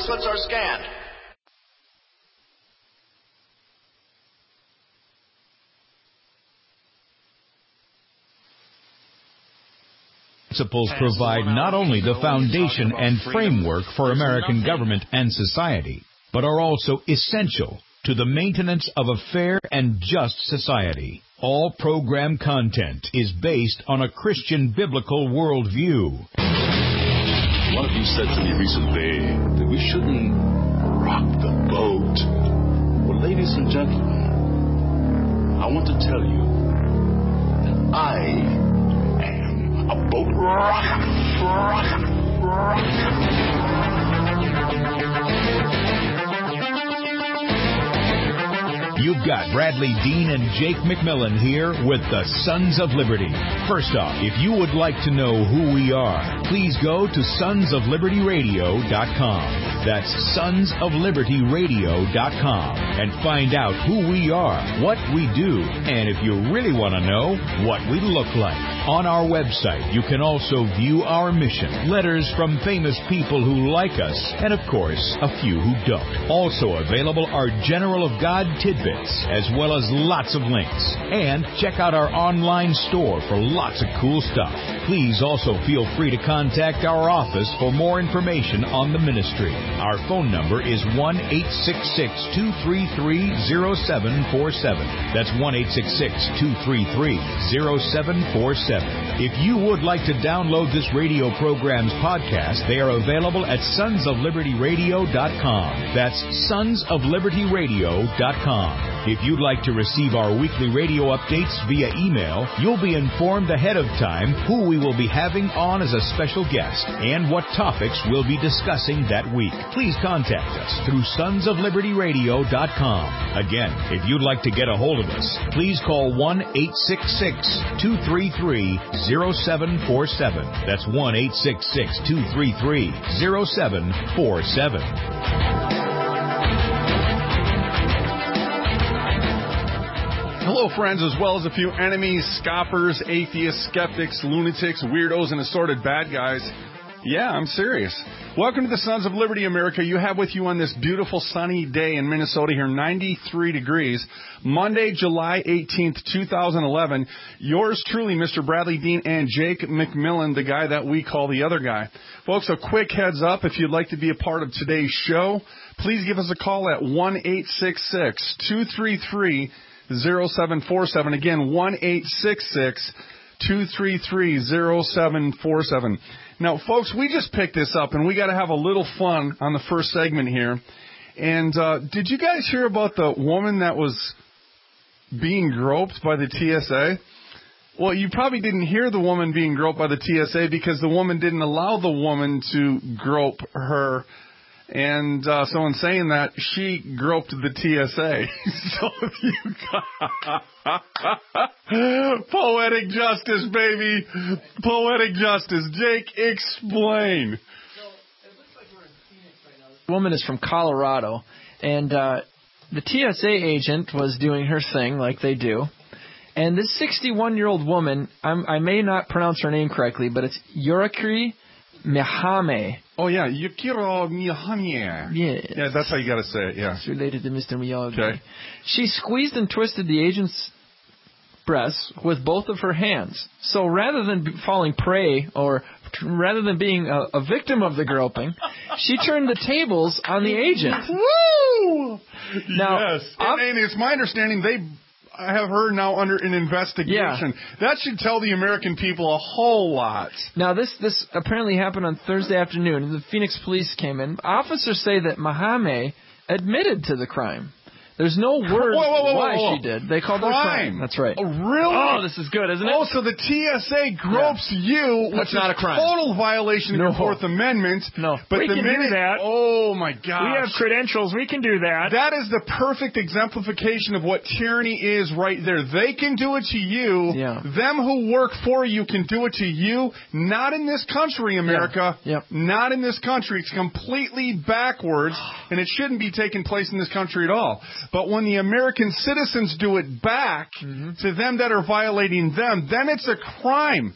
bracelets are scanned. Principles provide not only the foundation and framework for American government and society, but are also essential to the maintenance of a fair and just society. All program content is based on a Christian biblical worldview. One of you said to me recently that we shouldn't rock the boat. Well, ladies and gentlemen, I want to tell you that I am a boat rocker. You've got Bradley Dean and Jake McMillan here with the Sons of Liberty. First off, if you would like to know who we are, please go to sonsoflibertyradio.com. That's sonsoflibertyradio.com and find out who we are, what we do, and if you really want to know, what we look like. On our website, you can also view our mission, letters from famous people who like us, and of course, a few who don't. Also available are General of God tidbits, as well as lots of links. And check out our online store for lots of cool stuff. Please also feel free to contact our office for more information on the ministry. Our phone number is 1-866-233-0747. That's 1-866-233-0747. If you would like to download this radio program's podcast, they are available at sonsoflibertyradio.com. That's sonsoflibertyradio.com. If you'd like to receive our weekly radio updates via email, you'll be informed ahead of time who we will be having on as a special guest and what topics we'll be discussing that week. Please contact us through sonsoflibertyradio.com. Again, if you'd like to get a hold of us, please call 1-866-233-0747. That's 1-866-233-0747. Hello, friends, as well as a few enemies, scoffers, atheists, skeptics, lunatics, weirdos, and assorted bad guys. Yeah, I'm serious. Welcome to the Sons of Liberty, America. You have with you on this beautiful sunny day in Minnesota here, 93 degrees, Monday, July 18th, 2011. Yours truly, Mr. Bradley Dean and Jake McMillan, the guy that we call the other guy. Folks, a quick heads up, if you'd like to be a part of today's show, please give us a call at 1-866-233-0747. Again, 1-866-233-0747. Now, folks, we just picked this up, and we got to have a little fun on the first segment here. And did you guys hear about the woman that was being groped by the TSA? Well, you probably didn't hear the woman being groped by the TSA because the woman didn't allow the woman to grope her. And so in saying that, she groped the TSA. So if you got poetic justice, baby. Poetic justice. Jake, explain. So it looks like we're in Phoenix right now. This woman is from Colorado, and the TSA agent was doing her thing like they do. And this 61-year-old woman, I may not pronounce her name correctly, but it's Yurikiri Mihame. Oh, yeah, Yukiro Miyahane. Yes. Yeah, that's how you got to say it, yeah. It's related to Mr. Miyagi. Okay. She squeezed and twisted the agent's breasts with both of her hands. So rather than falling prey or rather than being a victim of the groping, she turned the tables on the agent. Woo! Now, yes. And it's my understanding I have her now under an investigation. Yeah. That should tell the American people a whole lot. Now, this apparently happened on Thursday afternoon. The Phoenix police came in. Officers say that Mahame admitted to the crime. There's no word why she did. They called it a crime. That's right. Oh, really? Oh, this is good, isn't it? Oh, so the TSA gropes you, That's which not is a crime. Total violation of your Fourth Amendment. No. But We the can do minute, that. Oh, my gosh. We have credentials. We can do that. That is the perfect exemplification of what tyranny is right there. They can do it to you. Yeah. Them who work for you can do it to you. Not in this country, America. Yeah. Yep. Not in this country. It's completely backwards, and it shouldn't be taking place in this country at all. But when the American citizens do it back to them that are violating them, then it's a crime.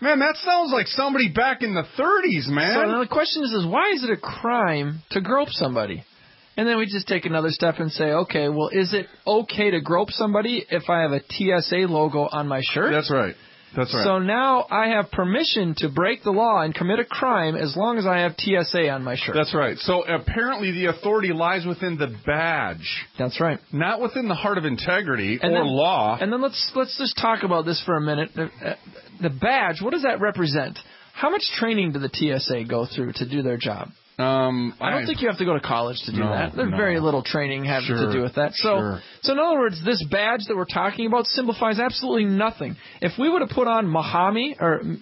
Man, that sounds like somebody back in the 30s, man. So now the question is why is it a crime to grope somebody? And then we just take another step and say, okay, well, is it okay to grope somebody if I have a TSA logo on my shirt? That's right. That's right. So now I have permission to break the law and commit a crime as long as I have TSA on my shirt. That's right. So apparently the authority lies within the badge. That's right. Not within the heart of integrity or law. And then let's just talk about this for a minute. The badge, what does that represent? How much training do the TSA go through to do their job? I don't think you have to go to college to do that. There's very little training having to do with that. So in other words, this badge that we're talking about simplifies absolutely nothing. If we would have put on Mahame,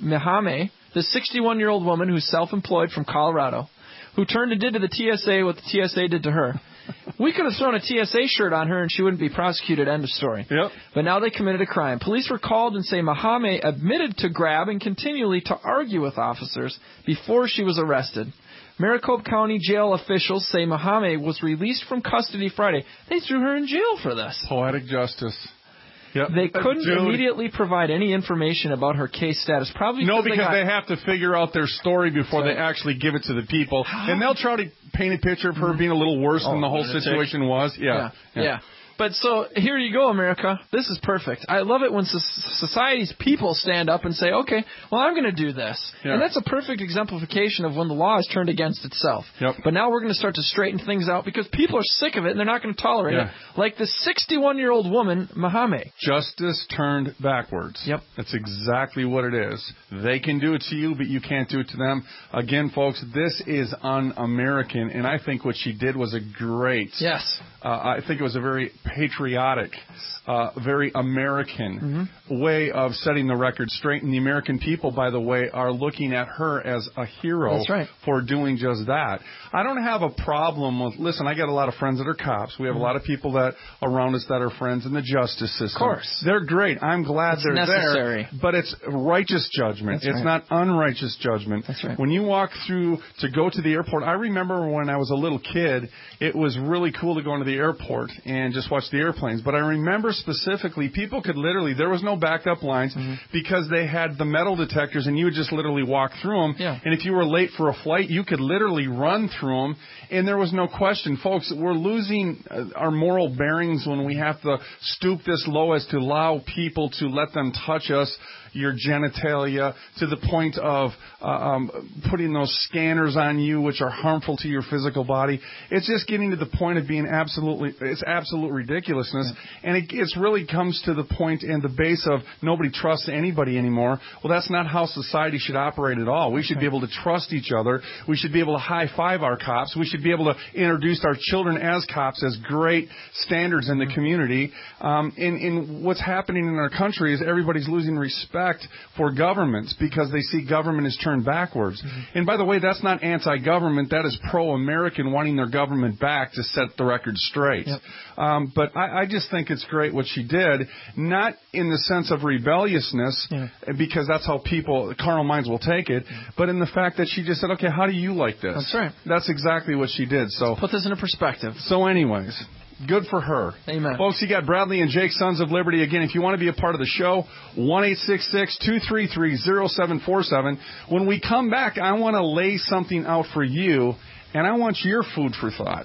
the 61-year-old woman who's self-employed from Colorado, who turned and did to the TSA what the TSA did to her, we could have thrown a TSA shirt on her and she wouldn't be prosecuted, end of story. Yep. But now they committed a crime. Police were called and say Mahame admitted to grab and continually to argue with officers before she was arrested. Maricopa County jail officials say Mahame was released from custody Friday. They threw her in jail for this. Poetic justice. Yep. They couldn't immediately provide any information about her case status. Probably because they have to figure out their story before they actually give it to the people. And they'll try to paint a picture of her being a little worse than the whole situation was. Yeah. But so here you go, America. This is perfect. I love it when society's people stand up and say, okay, well, I'm going to do this. Yeah. And that's a perfect exemplification of when the law is turned against itself. Yep. But now we're going to start to straighten things out because people are sick of it and they're not going to tolerate it. Like the 61-year-old woman, Mahame. Justice turned backwards. Yep. That's exactly what it is. They can do it to you, but you can't do it to them. Again, folks, this is un-American, and I think what she did was a great. Yes. I think it was a very patriotic, very American way of setting the record straight. And the American people, by the way, are looking at her as a hero for doing just that. I don't have a problem with, listen, I got a lot of friends that are cops. We have a lot of people that around us that are friends in the justice system. Of course. They're great. I'm glad they're necessary. there. But it's righteous judgment. It's not unrighteous judgment. That's right. When you walk through to go to the airport, I remember when I was a little kid, it was really cool to go into the airport and just watch the airplanes. But I remember specifically, people could literally, there was no backup lines because they had the metal detectors and you would just literally walk through them. Yeah. And if you were late for a flight, you could literally run through them. And there was no question. Folks, we're losing our moral bearings when we have to stoop this low as to allow people to let them touch us, your genitalia, to the point of putting those scanners on you, which are harmful to your physical body. It's just getting to the point of being absolute ridiculousness. And it really comes to the point and the base of nobody trusts anybody anymore. Well, that's not how society should operate at all. We should be able to trust each other. We should be able to high-five our cops. We should be able to introduce our children as cops as great standards in the community. In what's happening in our country is everybody's losing respect for governments because they see government is turned backwards. And by the way, that's not anti-government. That is pro-American wanting their government back to set the record straight. Yep. But I just think it's great what she did, not in the sense of rebelliousness, because that's how carnal minds will take it, but in the fact that she just said, okay, how do you like this? That's right. That's exactly what she did. So put this into perspective. So anyways, good for her. Amen. Folks, you got Bradley and Jake, Sons of Liberty. Again, if you want to be a part of the show, 1-866-233-0747. When we come back, I want to lay something out for you, and I want your food for thought.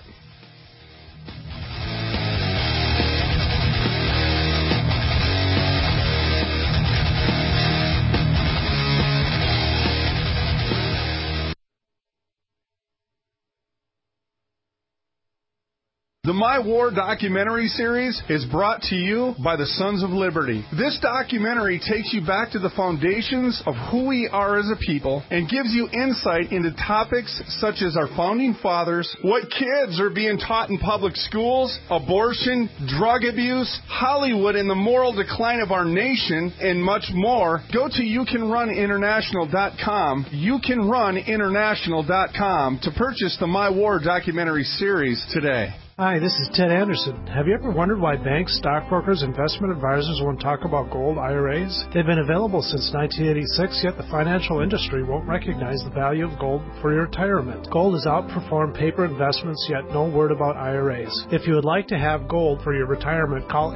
The My War documentary series is brought to you by the Sons of Liberty. This documentary takes you back to the foundations of who we are as a people and gives you insight into topics such as our founding fathers, what kids are being taught in public schools, abortion, drug abuse, Hollywood and the moral decline of our nation, and much more. Go to youcanruninternational.com, youcanruninternational.com to purchase the My War documentary series today. Hi, this is Ted Anderson. Have you ever wondered why banks, stockbrokers, investment advisors won't talk about gold IRAs? They've been available since 1986, yet the financial industry won't recognize the value of gold for your retirement. Gold has outperformed paper investments, yet no word about IRAs. If you would like to have gold for your retirement, call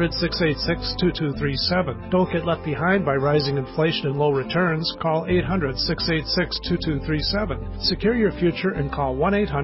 800-686-2237. Don't get left behind by rising inflation and low returns. Call 800-686-2237. Secure your future and call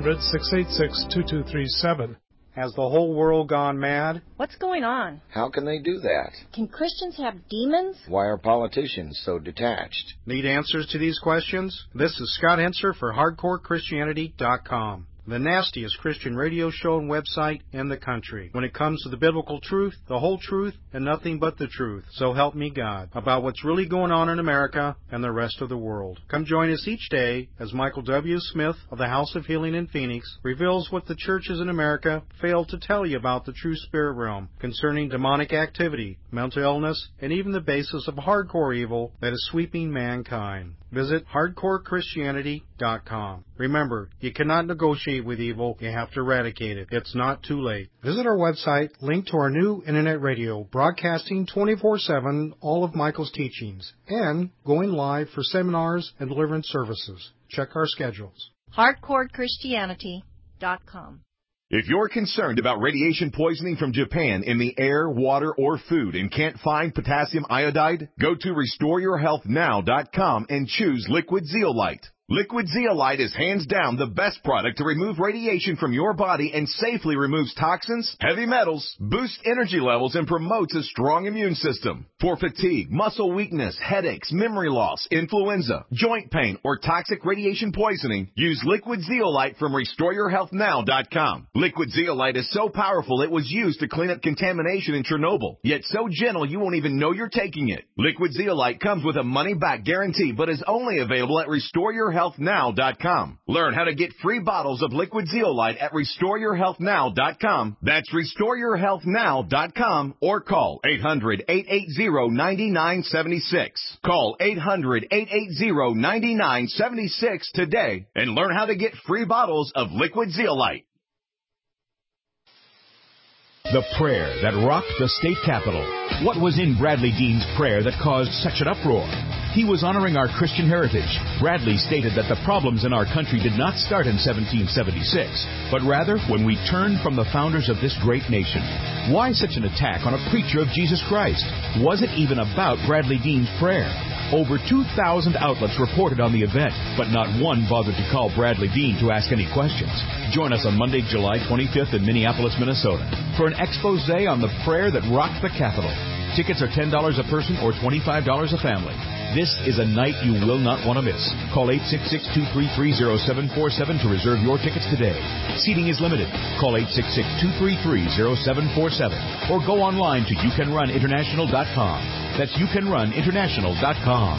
1-800-686-2237. Has the whole world gone mad? What's going on? How can they do that? Can Christians have demons? Why are politicians so detached? Need answers to these questions? This is Scott Henser for HardcoreChristianity.com, the nastiest Christian radio show and website in the country. When it comes to the biblical truth, the whole truth, and nothing but the truth, so help me God, about what's really going on in America and the rest of the world. Come join us each day as Michael W. Smith of the House of Healing in Phoenix reveals what the churches in America fail to tell you about the true spirit realm concerning demonic activity, mental illness, and even the basis of hardcore evil that is sweeping mankind. Visit HardcoreChristianity.com. Remember, you cannot negotiate with evil, you have to eradicate it. It's not too late. Visit our website, linked to our new internet radio, broadcasting 24/7 all of Michael's teachings, and going live for seminars and deliverance services. Check our schedules. HardcoreChristianity.com. If you're concerned about radiation poisoning from Japan in the air, water, or food and can't find potassium iodide, go to RestoreYourHealthNow.com and choose Liquid Zeolite. Liquid Zeolite is hands down the best product to remove radiation from your body and safely removes toxins, heavy metals, boosts energy levels, and promotes a strong immune system. For fatigue, muscle weakness, headaches, memory loss, influenza, joint pain, or toxic radiation poisoning, use Liquid Zeolite from RestoreYourHealthNow.com. Liquid Zeolite is so powerful it was used to clean up contamination in Chernobyl, yet so gentle you won't even know you're taking it. Liquid Zeolite comes with a money-back guarantee, but is only available at RestoreYourHealthNow.com. Learn how to get free bottles of Liquid Zeolite at RestoreYourHealthNow.com. That's RestoreYourHealthNow.com, or call 800-880-9976. Call 800-880-9976 today and learn how to get free bottles of Liquid Zeolite. The prayer that rocked the state capitol. What was in Bradley Dean's prayer that caused such an uproar? He was honoring our Christian heritage. Bradley stated that the problems in our country did not start in 1776, but rather when we turned from the founders of this great nation. Why such an attack on a preacher of Jesus Christ? Was it even about Bradley Dean's prayer? Over 2,000 outlets reported on the event, but not one bothered to call Bradley Dean to ask any questions. Join us on Monday, July 25th in Minneapolis, Minnesota, for an expose on the prayer that rocked the Capitol. Tickets are $10 a person or $25 a family. This is a night you will not want to miss. Call 866-233-0747 to reserve your tickets today. Seating is limited. Call 866-233-0747 or go online to youcanruninternational.com. That's youcanruninternational.com.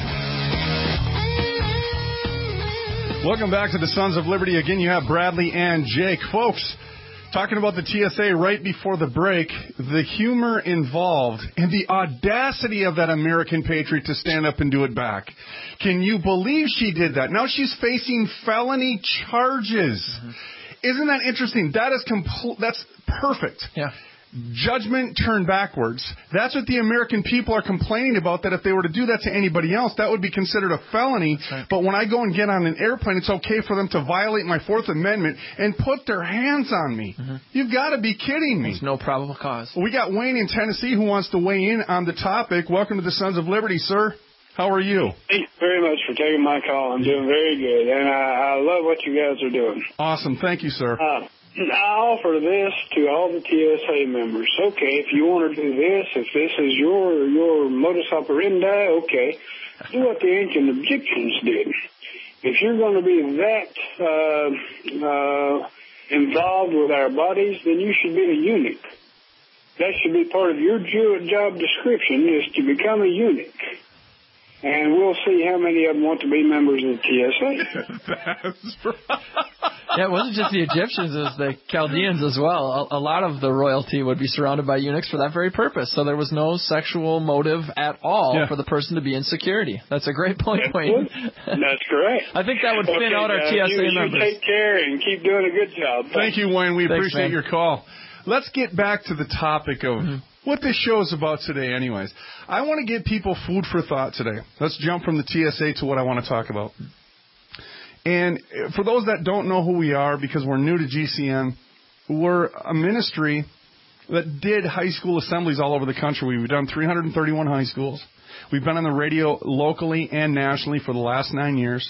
Welcome back to the Sons of Liberty. Again, you have Bradley and Jake. Folks, talking about the TSA right before the break, the humor involved and the audacity of that American patriot to stand up and do it back. Can you believe she did that? Now she's facing felony charges. Mm-hmm. Isn't that interesting? That is that's perfect. Yeah. Judgment turned backwards. That's what the American people are complaining about, that if they were to do that to anybody else, that would be considered a felony. Right. But when I go and get on an airplane, it's okay for them to violate my Fourth Amendment and put their hands on me. Mm-hmm. You've got to be kidding me. There's no probable cause. Well, we got Wayne in Tennessee who wants to weigh in on the topic. Welcome to the Sons of Liberty, sir. How are you? Thank you very much for taking my call. I'm doing very good, and I love what you guys are doing. Awesome. Thank you, sir. I offer this to all the TSA members. Okay, if you want to do this, if this is your modus operandi, okay, do what the ancient Egyptians did. If you're going to be that involved with our bodies, then you should be a eunuch. That should be part of your job description, is to become a eunuch. And we'll see how many of them want to be members of the TSA. Yeah, it wasn't just the Egyptians, it was the Chaldeans as well. A lot of the royalty would be surrounded by eunuchs for that very purpose. So there was no sexual motive at all for the person to be in security. That's a great point, Wayne. That's great. I think that would thin out our TSA members. You take care and keep doing a good job. Thank you, Wayne. We appreciate man. your call. Let's get back to the topic of what this show is about today anyways. I want to give people food for thought today. Let's jump from the TSA to what I want to talk about. And for those that don't know who we are, because we're new to GCN, we're a ministry that did high school assemblies all over the country. We've done 331 high schools. We've been on the radio locally and nationally for the last 9 years.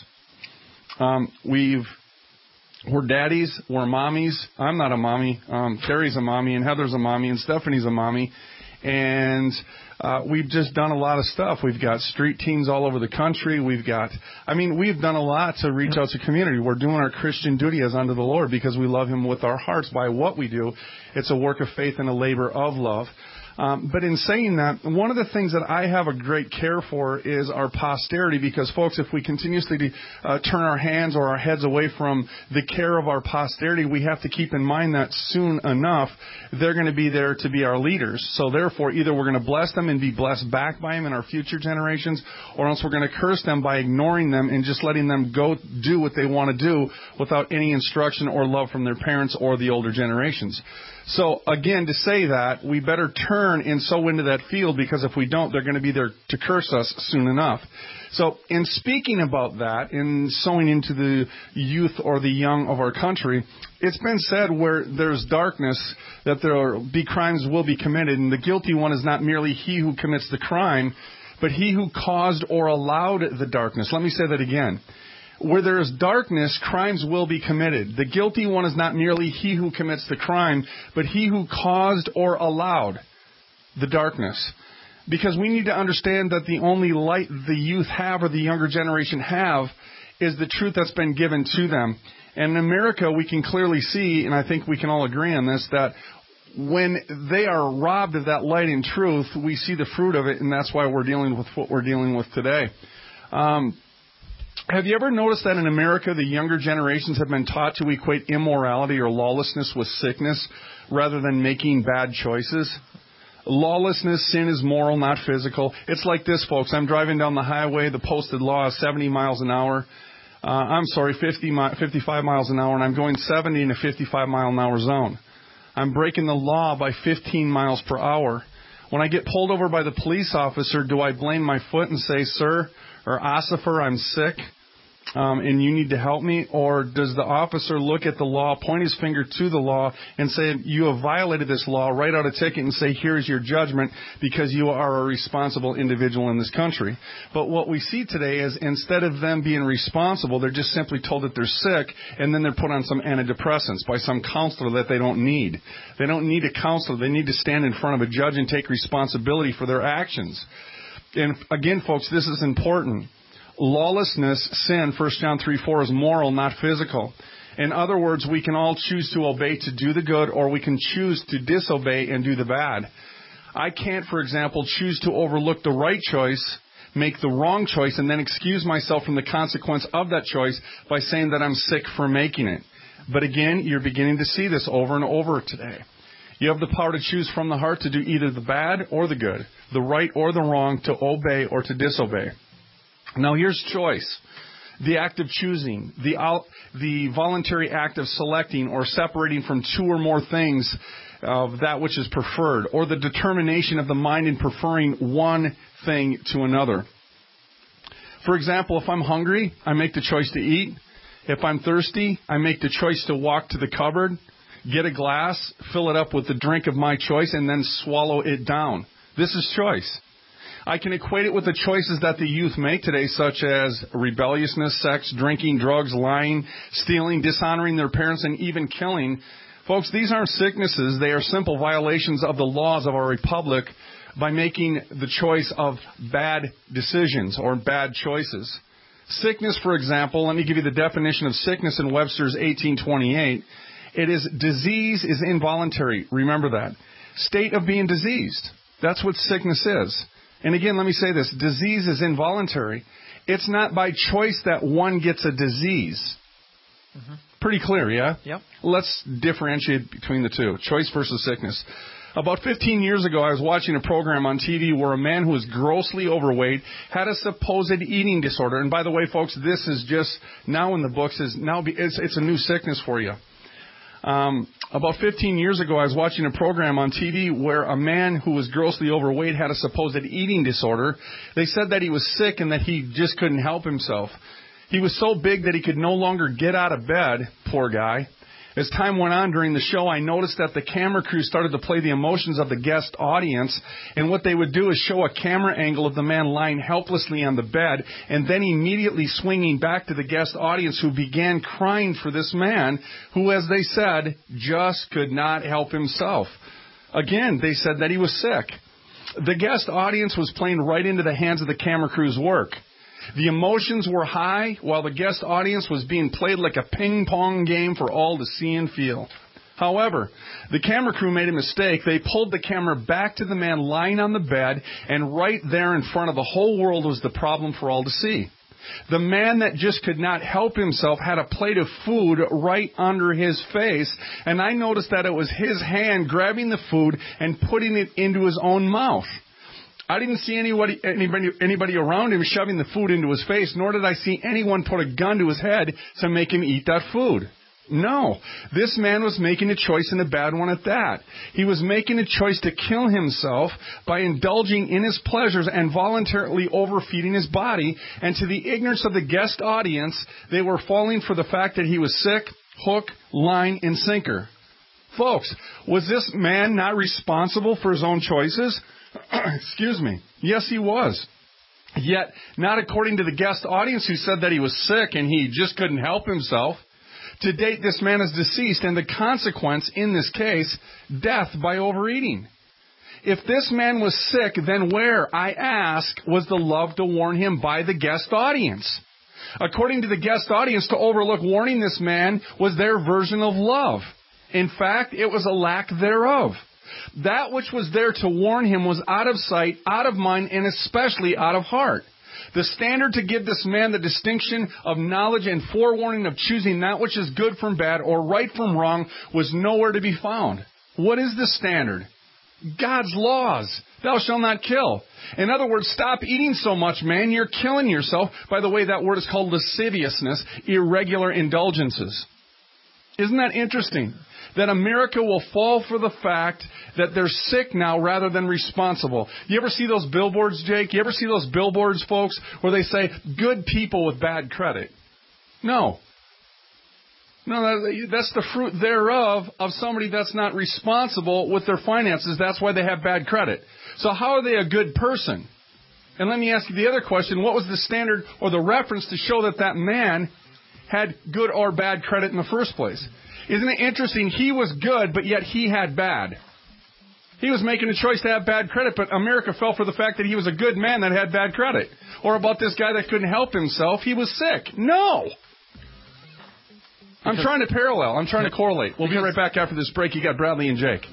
We're daddies, we're mommies. I'm not a mommy. Terry's a mommy, and Heather's a mommy, and Stephanie's a mommy. And we've just done a lot of stuff. We've got street teams all over the country. We've done a lot to reach out to community. We're doing our Christian duty as unto the Lord because we love Him with our hearts by what we do. It's a work of faith and a labor of love. But in saying that, one of the things that I have a great care for is our posterity because, folks, if we continuously turn our hands or our heads away from the care of our posterity, we have to keep in mind that soon enough they're going to be there to be our leaders. So therefore, either we're going to bless them and be blessed back by Him in our future generations, or else we're going to curse them by ignoring them and just letting them go do what they want to do without any instruction or love from their parents or the older generations. So, again, to say that, we better turn and sow into that field because if we don't, they're going to be there to curse us soon enough. So, in speaking about that, in sowing into the youth or the young of our country, it's been said where there's darkness that there will be crimes will be committed, and the guilty one is not merely he who commits the crime, but he who caused or allowed the darkness. Let me say that again. Where there is darkness, crimes will be committed. The guilty one is not merely he who commits the crime, but he who caused or allowed the darkness. Because we need to understand that the only light the youth have or the younger generation have is the truth that's been given to them. And in America, we can clearly see, and I think we can all agree on this, that when they are robbed of that light and truth, we see the fruit of it, and that's why we're dealing with what we're dealing with today. Have you ever noticed that in America, the younger generations have been taught to equate immorality or lawlessness with sickness rather than making bad choices? Lawlessness, sin is moral, not physical. It's like this, folks. I'm driving down the highway. The posted law is 70 miles an hour. 55 miles an hour, and I'm going 70 in a 55-mile-an-hour zone. I'm breaking the law by 15 miles per hour. When I get pulled over by the police officer, do I blame my foot and say, "Sir," or "Ossifer, I'm sick, and you need to help me"? Or does the officer look at the law, point his finger to the law, and say, "You have violated this law," write out a ticket and say, "Here's your judgment," because you are a responsible individual in this country? But what we see today is instead of them being responsible, they're just simply told that they're sick, and then they're put on some antidepressants by some counselor that they don't need. They don't need a counselor. They need to stand in front of a judge and take responsibility for their actions. And again, folks, this is important. Lawlessness, sin, 1 John 3:4, is moral, not physical. In other words, we can all choose to obey to do the good, or we can choose to disobey and do the bad. I can't, for example, choose to overlook the right choice, make the wrong choice, and then excuse myself from the consequence of that choice by saying that I'm sick for making it. But again, you're beginning to see this over and over today. You have the power to choose from the heart to do either the bad or the good, the right or the wrong, to obey or to disobey. Now here's choice. The act of choosing, the voluntary act of selecting or separating from two or more things of that which is preferred, or the determination of the mind in preferring one thing to another. For example, if I'm hungry, I make the choice to eat. If I'm thirsty, I make the choice to walk to the cupboard, get a glass, fill it up with the drink of my choice, and then swallow it down. This is choice. I can equate it with the choices that the youth make today, such as rebelliousness, sex, drinking, drugs, lying, stealing, dishonoring their parents, and even killing. Folks, these aren't sicknesses. They are simple violations of the laws of our republic by making the choice of bad decisions or bad choices. Sickness, for example, let me give you the definition of sickness in Webster's 1828. It is disease is involuntary. Remember that. State of being diseased. That's what sickness is. And again, let me say this. Disease is involuntary. It's not by choice that one gets a disease. Pretty clear, yeah? Yep. Let's differentiate between the two, choice versus sickness. About 15 years ago, I was watching a program on TV where a man who was grossly overweight had a supposed eating disorder. And by the way, folks, this is just now in the books. It's a new sickness for you. About 15 years ago, I was watching a program on TV where a man who was grossly overweight had a supposed eating disorder. They said that he was sick and that he just couldn't help himself. He was so big that he could no longer get out of bed, poor guy. As time went on during the show, I noticed that the camera crew started to play the emotions of the guest audience, and what they would do is show a camera angle of the man lying helplessly on the bed, and then immediately swinging back to the guest audience who began crying for this man who, as they said, just could not help himself. Again, they said that he was sick. The guest audience was playing right into the hands of the camera crew's work. The emotions were high while the guest audience was being played like a ping-pong game for all to see and feel. However, the camera crew made a mistake. They pulled the camera back to the man lying on the bed, and right there in front of the whole world was the problem for all to see. The man that just could not help himself had a plate of food right under his face, and I noticed that it was his hand grabbing the food and putting it into his own mouth. I didn't see anybody around him shoving the food into his face, nor did I see anyone put a gun to his head to make him eat that food. No, this man was making a choice, and a bad one at that. He was making a choice to kill himself by indulging in his pleasures and voluntarily overfeeding his body, and to the ignorance of the guest audience, they were falling for the fact that he was sick, hook, line, and sinker. Folks, was this man not responsible for his own choices? Excuse me. Yes, he was. Yet, not according to the guest audience who said that he was sick and he just couldn't help himself. To date, this man is deceased, and the consequence in this case, death by overeating. If this man was sick, then where, I ask, was the love to warn him by the guest audience? According to the guest audience, to overlook warning this man was their version of love. In fact, it was a lack thereof. That which was there to warn him was out of sight, out of mind, and especially out of heart. The standard to give this man the distinction of knowledge and forewarning of choosing that which is good from bad or right from wrong was nowhere to be found. What is the standard? God's laws. Thou shalt not kill. In other words, stop eating so much, man. You're killing yourself. By the way, that word is called lasciviousness, irregular indulgences. Isn't that interesting? That America will fall for the fact that they're sick now rather than responsible. You ever see those billboards, Jake? You ever see those billboards, folks, where they say, good people with bad credit? No. No, that's the fruit thereof of somebody that's not responsible with their finances. That's why they have bad credit. So how are they a good person? And let me ask you the other question. What was the standard or the reference to show that that man had good or bad credit in the first place? Isn't it interesting? He was good, but yet he had bad. He was making a choice to have bad credit, but America fell for the fact that he was a good man that had bad credit. Or about this guy that couldn't help himself. He was sick. No! I'm trying to parallel. I'm trying to correlate. We'll be right back after this break. You got Bradley and Jake.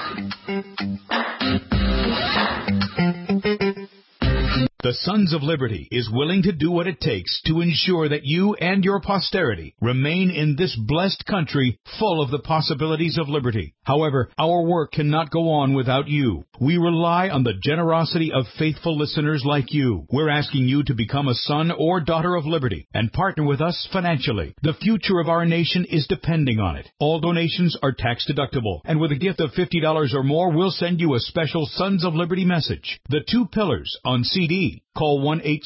The Sons of Liberty is willing to do what it takes to ensure that you and your posterity remain in this blessed country full of the possibilities of liberty. However, our work cannot go on without you. We rely on the generosity of faithful listeners like you. We're asking you to become a son or daughter of liberty and partner with us financially. The future of our nation is depending on it. All donations are tax deductible, and with a gift of $50 or more, we'll send you a special Sons of Liberty message. The 2 Pillars on CD. Call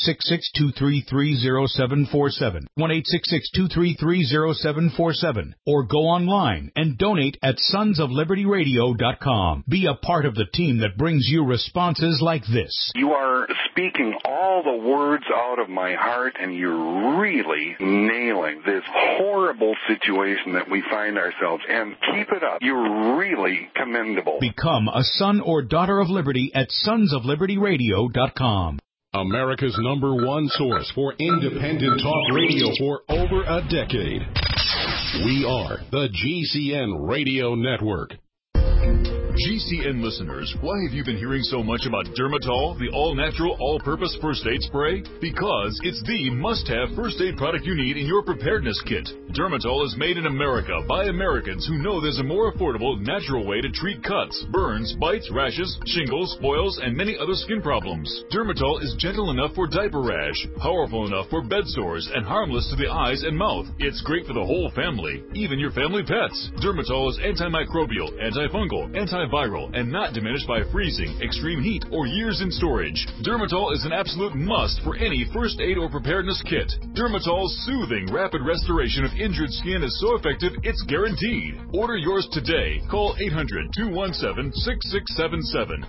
1-866-233-0747, 1-866-233-0747, or go online and donate at sonsoflibertyradio.com. Be a part of the team that brings you responses like this. You are speaking all the words out of my heart, and you're really nailing this horrible situation that we find ourselves in. Keep it up. You're really commendable. Become a son or daughter of liberty at sonsoflibertyradio.com. America's #1 source for independent talk radio for over a decade. We are the GCN Radio Network. GCN listeners, why have you been hearing so much about Dermatol, the all-natural, all-purpose first aid spray? Because it's the must-have first aid product you need in your preparedness kit. Dermatol is made in America by Americans who know there's a more affordable, natural way to treat cuts, burns, bites, rashes, shingles, boils, and many other skin problems. Dermatol is gentle enough for diaper rash, powerful enough for bed sores, and harmless to the eyes and mouth. It's great for the whole family, even your family pets. Dermatol is antimicrobial, antifungal, antiviral, and not diminished by freezing, extreme heat, or years in storage. Dermatol is an absolute must for any first aid or preparedness kit. Dermatol's soothing, rapid restoration of injured skin is so effective, it's guaranteed. Order yours today. Call 800-217-6677.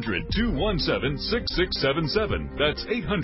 800-217-6677. That's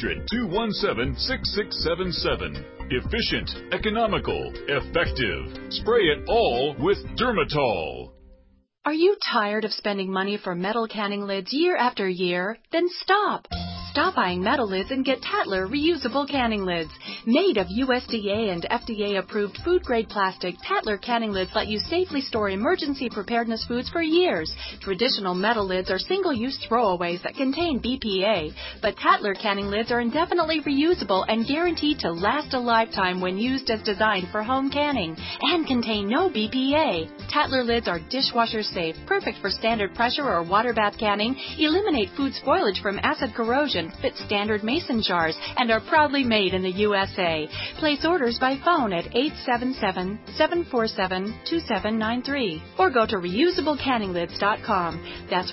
800-217-6677. Efficient, economical, effective. Spray it all with Dermatol. Are you tired of spending money for metal canning lids year after year? Then stop. Stop buying metal lids and get Tatler reusable canning lids. Made of USDA and FDA-approved food-grade plastic, Tatler canning lids let you safely store emergency preparedness foods for years. Traditional metal lids are single-use throwaways that contain BPA, but Tatler canning lids are indefinitely reusable and guaranteed to last a lifetime when used as designed for home canning and contain no BPA. Tatler lids are dishwasher safe, perfect for standard pressure or water bath canning, eliminate food spoilage from acid corrosion, fit standard mason jars, and are proudly made in the USA. Place orders by phone at 877-747-2793 or go to reusablecanninglids.com. That's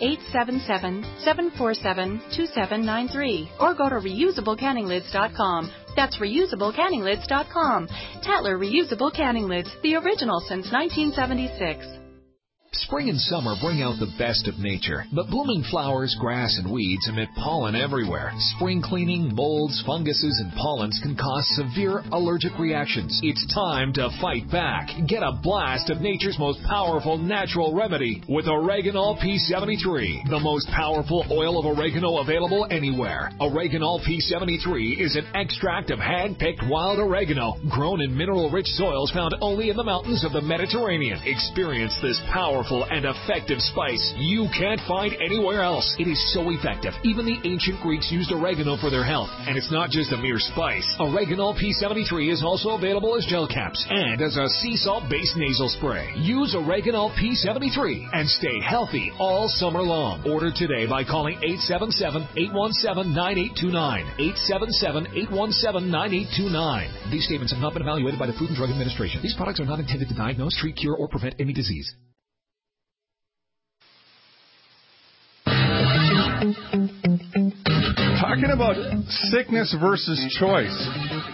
1-877-747-2793 or go to reusablecanninglids.com. That's reusablecanninglids.com. Tatler Reusable Canning Lids, the original since 1976. Spring and summer bring out the best of nature, but blooming flowers, grass, and weeds emit pollen everywhere. Spring cleaning, molds, funguses, and pollens can cause severe allergic reactions. It's time to fight back. Get a blast of nature's most powerful natural remedy with Oreganol P73, the most powerful oil of oregano available anywhere. Oreganol P73 is an extract of hand-picked wild oregano grown in mineral-rich soils found only in the mountains of the Mediterranean. Experience this powerful and effective spice you can't find anywhere else. It is so effective. Even the ancient Greeks used oregano for their health, and it's not just a mere spice. Oreganol P73 is also available as gel caps and as a sea salt-based nasal spray. Use Oreganol P73 and stay healthy all summer long. Order today by calling 877-817-9829. 877-817-9829. These statements have not been evaluated by the Food and Drug Administration. These products are not intended to diagnose, treat, cure, or prevent any disease. Talking about sickness versus choice.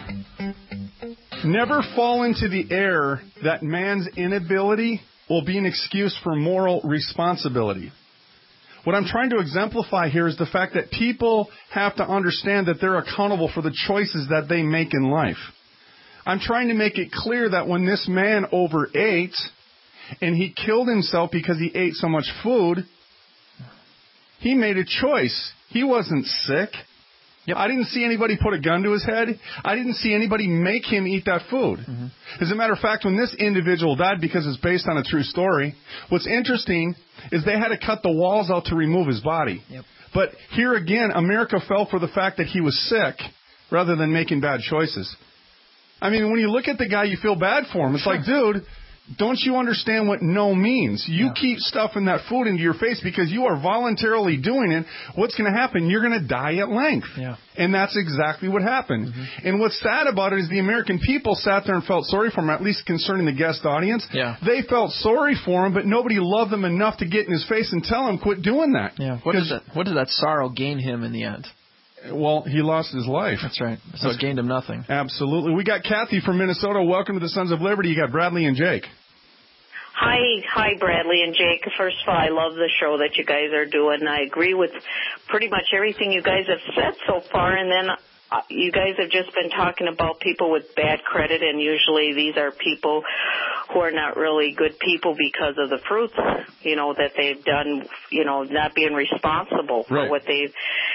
Never fall into the error that man's inability will be an excuse for moral responsibility. What I'm trying to exemplify here is the fact that people have to understand that they're accountable for the choices that they make in life. I'm trying to make it clear that when this man overate and he killed himself because he ate so much food, he made a choice. He wasn't sick. Yep. I didn't see anybody put a gun to his head. I didn't see anybody make him eat that food. Mm-hmm. As a matter of fact, when this individual died, because it's based on a true story, what's interesting is they had to cut the walls out to remove his body. Yep. But here again, America fell for the fact that he was sick rather than making bad choices. I mean, when you look at the guy, you feel bad for him. It's like, dude, don't you understand what no means? You keep stuffing that food into your face because you are voluntarily doing it. What's going to happen? You're going to die at length. Yeah. And that's exactly what happened. Mm-hmm. And what's sad about it is the American people sat there and felt sorry for him, at least concerning the guest audience. Yeah. They felt sorry for him, but nobody loved him enough to get in his face and tell him, quit doing that. Yeah. What did that sorrow gain him in the end? Well, he lost his life. That's right. So it gained him nothing. Absolutely. We got Kathy from Minnesota. Welcome to the Sons of Liberty. You got Bradley and Jake. Hi, Bradley and Jake. First of all, I love the show that you guys are doing. I agree with pretty much everything you guys have said so far, and then you guys have just been talking about people with bad credit, and usually these are people who are not really good people because of the fruits, that they've done, not being responsible for what they've.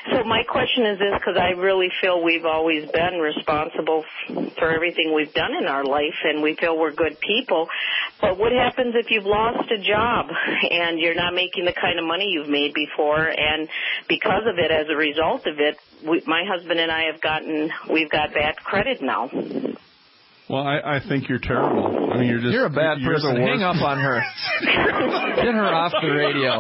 So my question is this, because I really feel we've always been responsible for everything we've done in our life, and we feel we're good people. But what happens if you've lost a job and you're not making the kind of money you've made before, and because of it, as a result of it, my husband and I we've got bad credit now. Well, I think you're terrible. I mean, you're a bad person. Hang up on her. Get her off the radio.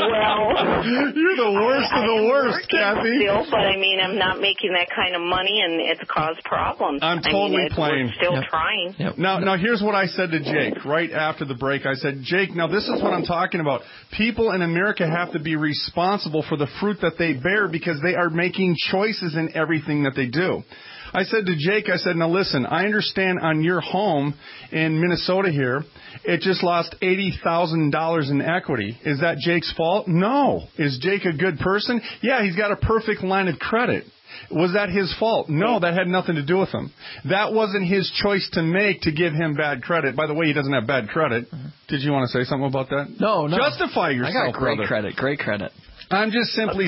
Well, you're the worst of the worst, Kathy. Still, but I mean, I'm not making that kind of money, and it's caused problems. I'm totally playing. We're still trying. Yep. Now, here's what I said to Jake right after the break. I said, Jake, now this is what I'm talking about. People in America have to be responsible for the fruit that they bear because they are making choices in everything that they do. I said to Jake, now listen, I understand on your home in Minnesota here, it just lost $80,000 in equity. Is that Jake's fault? No. Is Jake a good person? Yeah, he's got a perfect line of credit. Was that his fault? No, that had nothing to do with him. That wasn't his choice to make to give him bad credit. By the way, he doesn't have bad credit. Did you want to say something about that? No. Justify yourself, I got great brother. Great credit. I'm just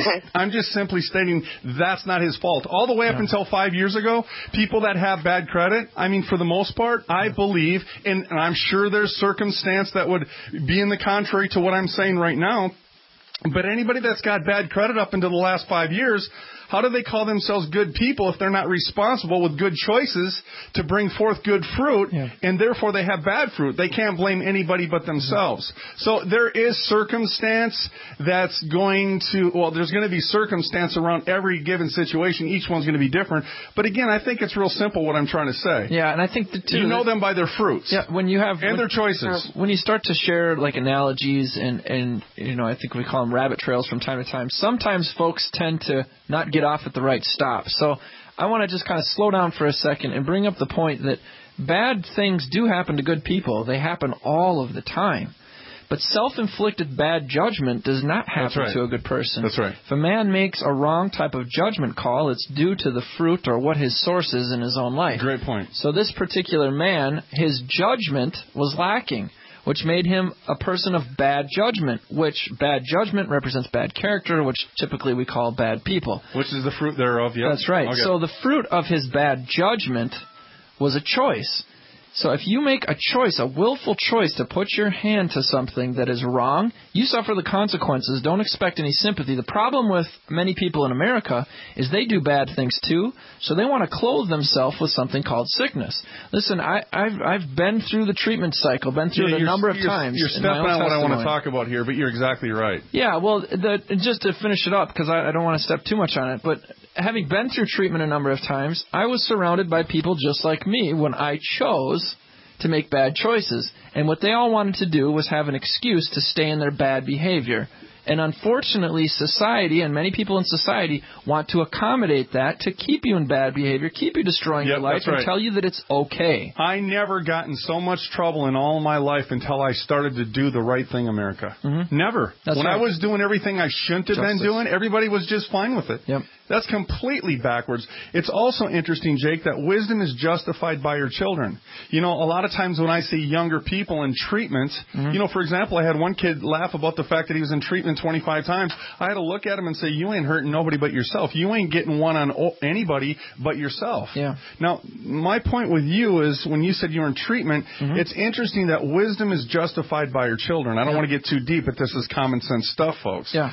simply stating that's not his fault. All the way up until 5 years ago, people that have bad credit, I mean, for the most part, I believe, and I'm sure there's circumstance that would be in the contrary to what I'm saying right now, but anybody that's got bad credit up until the last 5 years, how do they call themselves good people if they're not responsible with good choices to bring forth good fruit, and therefore they have bad fruit? They can't blame anybody but themselves. So there is circumstance that's going to, there's going to be circumstance around every given situation. Each one's going to be different. But again, I think it's real simple what I'm trying to say. Yeah, and I think you know them by their fruits. Yeah, their choices. When you start to share like analogies and I think we call them rabbit trails from time to time. Sometimes folks tend to not get off at the right stop. So I want to just kind of slow down for a second and bring up the point that bad things do happen to good people. They happen all of the time. But self-inflicted bad judgment does not happen to a good person. That's right. If a man makes a wrong type of judgment call, it's due to the fruit or what his source is in his own life. Great point. So this particular man, his judgment was lacking, which made him a person of bad judgment, which bad judgment represents bad character, which typically we call bad people. Which is the fruit thereof, yep. That's right. Okay. So the fruit of his bad judgment was a choice. So if you make a choice, a willful choice to put your hand to something that is wrong, you suffer the consequences. Don't expect any sympathy. The problem with many people in America is they do bad things too, so they want to clothe themselves with something called sickness. Listen, I've been through the treatment cycle, been through it a number of times. You're stepping on what I want to talk about here, but you're exactly right. Yeah, well, just to finish it up, because I don't want to step too much on it, but having been through treatment a number of times, I was surrounded by people just like me when I chose to make bad choices. And what they all wanted to do was have an excuse to stay in their bad behavior. And unfortunately, society and many people in society want to accommodate that to keep you in bad behavior, keep you destroying your life, and tell you that it's okay. I never got in so much trouble in all my life until I started to do the right thing, America. Mm-hmm. Never. When I was doing everything I shouldn't have been doing, everybody was just fine with it. Yep. That's completely backwards. It's also interesting, Jake, that wisdom is justified by your children. You know, a lot of times when I see younger people in treatment, for example, I had one kid laugh about the fact that he was in treatment 25 times. I had to look at him and say, you ain't hurting nobody but yourself. You ain't getting one on anybody but yourself. Yeah. Now, my point with you is when you said you were in treatment, it's interesting that wisdom is justified by your children. I don't want to get too deep, but this is common sense stuff, folks. Yeah.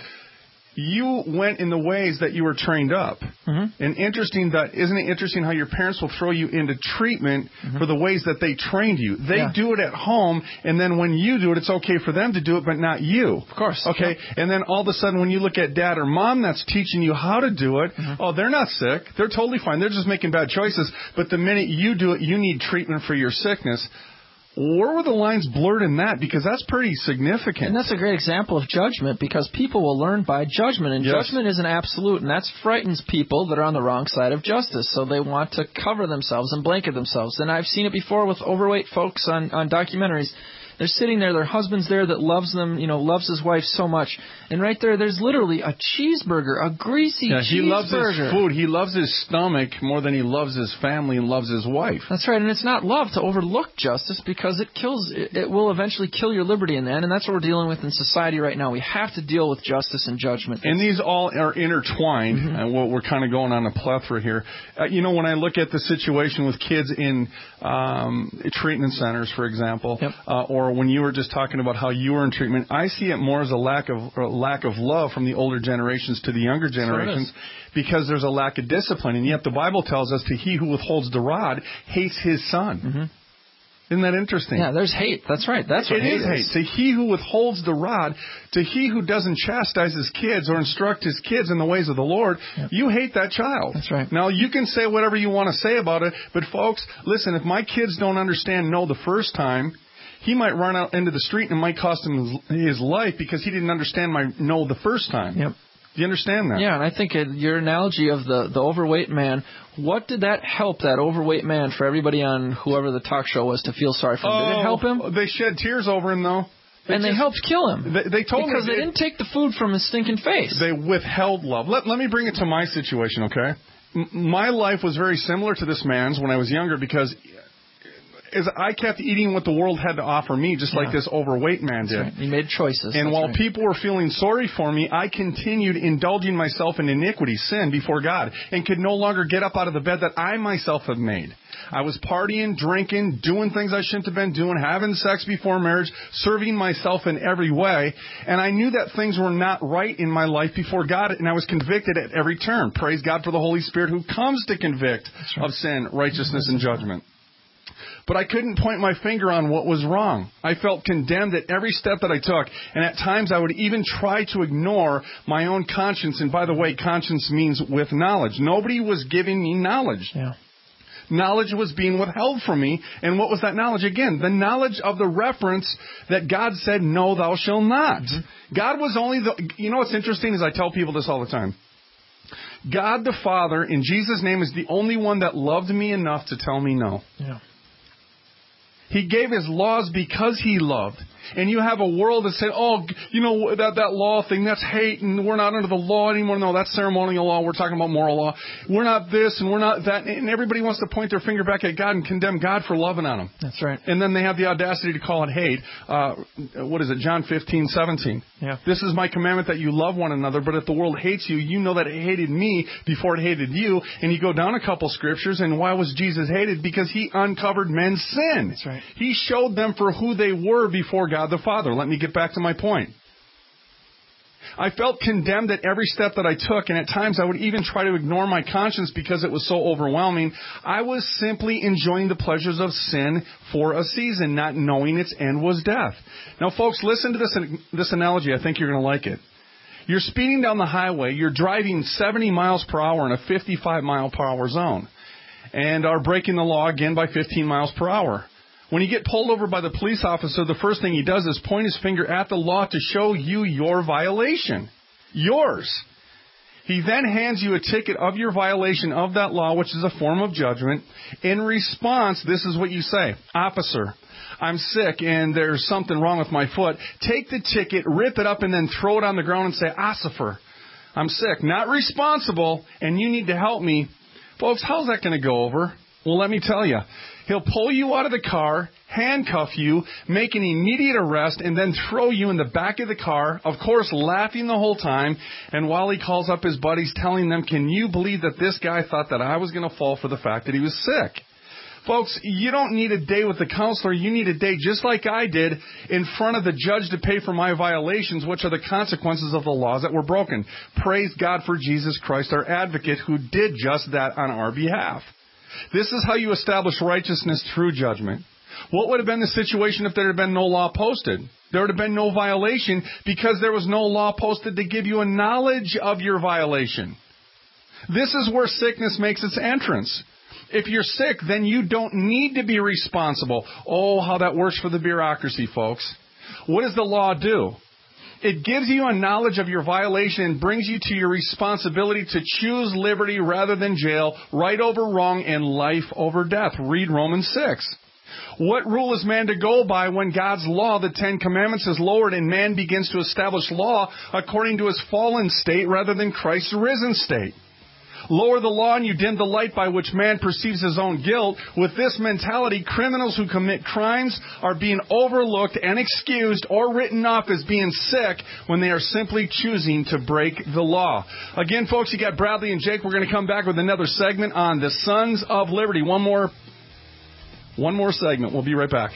You went in the ways that you were trained up. And isn't it interesting how your parents will throw you into treatment for the ways that they trained you? They do it at home, and then when you do it, it's okay for them to do it, but not you. Of course. Okay? Yeah. And then all of a sudden when you look at dad or mom that's teaching you how to do it, they're not sick. They're totally fine. They're just making bad choices. But the minute you do it, you need treatment for your sickness. Where were the lines blurred in that? Because that's pretty significant. And that's a great example of judgment, because people will learn by judgment. And judgment is an absolute, and that frightens people that are on the wrong side of justice. So they want to cover themselves and blanket themselves. And I've seen it before with overweight folks on documentaries. They're sitting there. Their husband's there that loves them, loves his wife so much. And right there's literally a cheeseburger, a greasy cheeseburger. He loves his food. He loves his stomach more than he loves his family and loves his wife. That's right. And it's not love to overlook justice, because it will eventually kill your liberty in the end. And that's what we're dealing with in society right now. We have to deal with justice and judgment. And these all are intertwined. And we're kind of going on a plethora here. When I look at the situation with kids in treatment centers, for example, or when you were just talking about how you were in treatment, I see it more as a lack of love from the older generations to the younger generations, because there's a lack of discipline. And yet the Bible tells us, to he who withholds the rod hates his son. Isn't that interesting? Yeah, there's hate. That's right. That's what hate is. To he who withholds the rod, to he who doesn't chastise his kids or instruct his kids in the ways of the Lord, you hate that child. That's right. Now, you can say whatever you want to say about it, but folks, listen, if my kids don't understand no the first time, he might run out into the street and it might cost him his life because he didn't understand my no the first time. Yep. Do you understand that? Yeah, and I think your analogy of the overweight man, what did that help that overweight man, for everybody on whoever the talk show was, to feel sorry for him? Did it help him? They shed tears over him, though. They helped kill him. They told because they didn't take the food from his stinking face. They withheld love. Let me bring it to my situation, okay? My life was very similar to this man's when I was younger, because as I kept eating what the world had to offer me, just like this overweight man did. Right. He made choices. And while people were feeling sorry for me, I continued indulging myself in iniquity, sin before God, and could no longer get up out of the bed that I myself have made. I was partying, drinking, doing things I shouldn't have been doing, having sex before marriage, serving myself in every way. And I knew that things were not right in my life before God, and I was convicted at every turn. Praise God for the Holy Spirit who comes to convict of sin, righteousness, and judgment. But I couldn't point my finger on what was wrong. I felt condemned at every step that I took, and at times I would even try to ignore my own conscience. And by the way, conscience means with knowledge. Nobody was giving me knowledge. Yeah. Knowledge was being withheld from me. And what was that knowledge? Again, the knowledge of the reference that God said, no, thou shalt not. God was only what's interesting is I tell people this all the time. God the Father, in Jesus' name, is the only one that loved me enough to tell me no. Yeah. He gave his laws because he loved. And you have a world that said, that law thing, that's hate, and we're not under the law anymore. No, that's ceremonial law. We're talking about moral law. We're not this and we're not that. And everybody wants to point their finger back at God and condemn God for loving on them. That's right. And then they have the audacity to call it hate. What is it? John 15:17. Yeah. This is my commandment, that you love one another. But if the world hates you, you know that it hated me before it hated you. And you go down a couple scriptures, and why was Jesus hated? Because he uncovered men's sin. That's right. He showed them for who they were before God the Father. Let me get back to my point. I felt condemned at every step that I took, and at times I would even try to ignore my conscience because it was so overwhelming. I was simply enjoying the pleasures of sin for a season, not knowing its end was death. Now, folks, listen to this analogy. I think you're going to like it. You're speeding down the highway. You're driving 70 miles per hour in a 55 mile per hour zone, and are breaking the law again by 15 miles per hour. When you get pulled over by the police officer, the first thing he does is point his finger at the law to show you your violation. Yours. He then hands you a ticket of your violation of that law, which is a form of judgment. In response, this is what you say. Officer, I'm sick and there's something wrong with my foot. Take the ticket, rip it up, and then throw it on the ground and say, Ossifer, I'm sick. Not responsible, and you need to help me. Folks, how's that going to go over? Well, let me tell you. He'll pull you out of the car, handcuff you, make an immediate arrest, and then throw you in the back of the car, of course laughing the whole time. And while he calls up his buddies, telling them, can you believe that this guy thought that I was going to fall for the fact that he was sick? Folks, you don't need a day with the counselor. You need a day just like I did in front of the judge to pay for my violations, which are the consequences of the laws that were broken. Praise God for Jesus Christ, our advocate, who did just that on our behalf. This is how you establish righteousness through judgment. What would have been the situation if there had been no law posted? There would have been no violation because there was no law posted to give you a knowledge of your violation. This is where sickness makes its entrance. If you're sick, then you don't need to be responsible. Oh, how that works for the bureaucracy, folks. What does the law do? It gives you a knowledge of your violation and brings you to your responsibility to choose liberty rather than jail, right over wrong, and life over death. Read Romans 6. What rule is man to go by when God's law, the Ten Commandments, is lowered and man begins to establish law according to his fallen state rather than Christ's risen state? Lower the law and you dim the light by which man perceives his own guilt. With this mentality, criminals who commit crimes are being overlooked and excused or written off as being sick when they are simply choosing to break the law. Again, folks, you got Bradley and Jake. We're going to come back with another segment on the Sons of Liberty. One more segment. We'll be right back.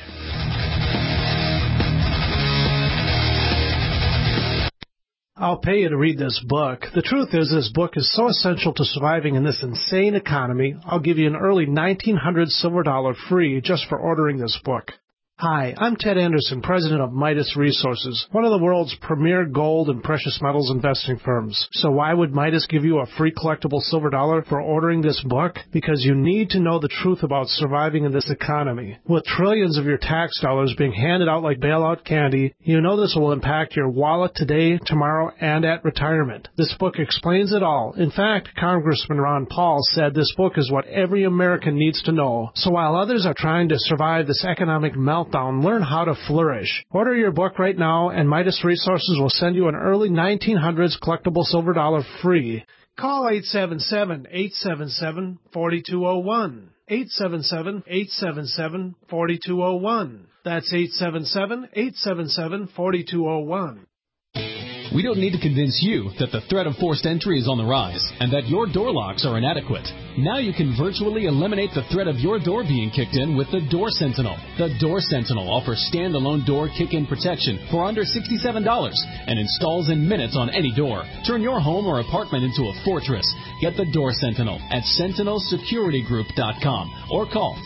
I'll pay you to read this book. The truth is, this book is so essential to surviving in this insane economy, I'll give you an early 1900 silver dollar free just for ordering this book. Hi, I'm Ted Anderson, president of Midas Resources, one of the world's premier gold and precious metals investing firms. So why would Midas give you a free collectible silver dollar for ordering this book? Because you need to know the truth about surviving in this economy. With trillions of your tax dollars being handed out like bailout candy, you know this will impact your wallet today, tomorrow, and at retirement. This book explains it all. In fact, Congressman Ron Paul said this book is what every American needs to know. So while others are trying to survive this economic meltdown, learn how to flourish. Order your book right now, and Midas Resources will send you an early 1900s collectible silver dollar free. Call 877-877-4201. 877-877-4201. That's 877-877-4201. We don't need to convince you that the threat of forced entry is on the rise and that your door locks are inadequate. Now you can virtually eliminate the threat of your door being kicked in with the Door Sentinel. The Door Sentinel offers standalone door kick-in protection for under $67 and installs in minutes on any door. Turn your home or apartment into a fortress. Get the Door Sentinel at SentinelSecurityGroup.com or call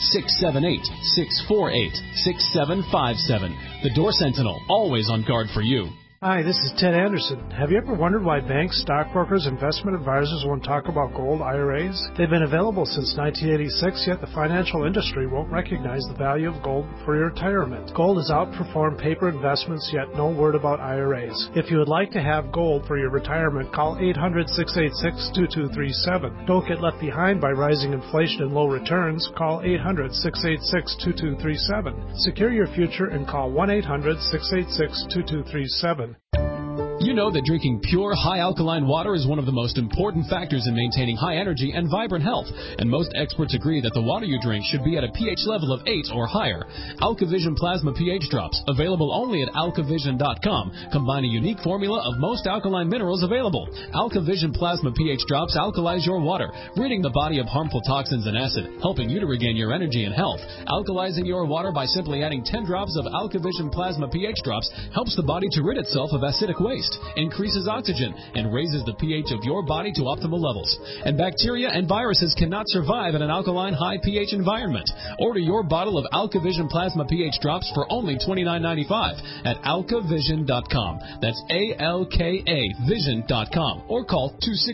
678-648-6757. The Door Sentinel, always on guard for you. Hi, this is Ted Anderson. Have you ever wondered why banks, stockbrokers, investment advisors won't talk about gold IRAs? They've been available since 1986, yet the financial industry won't recognize the value of gold for your retirement. Gold has outperformed paper investments, yet no word about IRAs. If you would like to have gold for your retirement, call 800-686-2237. Don't get left behind by rising inflation and low returns. Call 800-686-2237. Secure your future and call 1-800-686-2237. You know that drinking pure, high-alkaline water is one of the most important factors in maintaining high energy and vibrant health, and most experts agree that the water you drink should be at a pH level of 8 or higher. AlkaVision Plasma pH Drops, available only at alkavision.com, combine a unique formula of most alkaline minerals available. AlkaVision Plasma pH Drops alkalize your water, ridding the body of harmful toxins and acid, helping you to regain your energy and health. Alkalizing your water by simply adding 10 drops of AlkaVision Plasma pH Drops helps the body to rid itself of acidic waste, increases oxygen, and raises the pH of your body to optimal levels. And bacteria and viruses cannot survive in an alkaline high pH environment. Order your bottle of AlkaVision Plasma pH Drops for only $29.95 at alkavision.com. That's ALKA Vision.com, or call